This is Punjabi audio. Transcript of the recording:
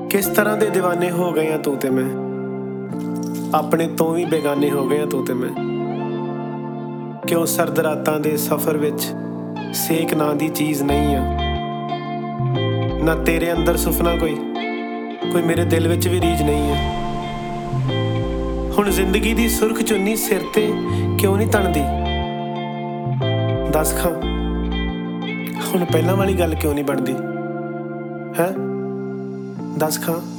ਕਿਸ ਤਰ੍ਹਾਂ ਦੇ دیਵਾਨੇ ਹੋ ਗਏ ਆ ਤੂੰ ਤੇ ਮੈਂ, ਆਪਣੇ ਤੋਂ ਵੀ ਬੇਗਾਨੇ ਹੋ ਗਏ ਆ ਤੂੰ ਤੇ ਮੈਂ। ਕਿਉਂ ਸਰਦ ਰਾਤਾਂ ਦੇ ਸਫ਼ਰ ਵਿੱਚ ਸੇਕ ਨਾਂ ਦੀ ਚੀਜ਼ ਨਹੀਂ ਆ, ਨਾ ਤੇਰੇ ਅੰਦਰ ਸੁਪਨਾ ਕੋਈ ਮੇਰੇ ਦਿਲ ਵਿੱਚ ਵੀ ਰੀਝ ਨਹੀਂ ਆ। ਹੁਣ ਜ਼ਿੰਦਗੀ ਦੀ ਸੁਰਖ ਚੁੰਨੀ ਸਿਰ ਤੇ ਕਿਉਂ ਨਹੀਂ ਤਣਦੀ, ਦੱਸ ਖਾਂ ਹੁਣ ਪਹਿਲਾਂ ਵਾਲੀ ਗੱਲ ਕਿਉਂ ਨਹੀਂ ਬਣਦੀ ਹੈ, ਦੱਸ ਖਾਂ।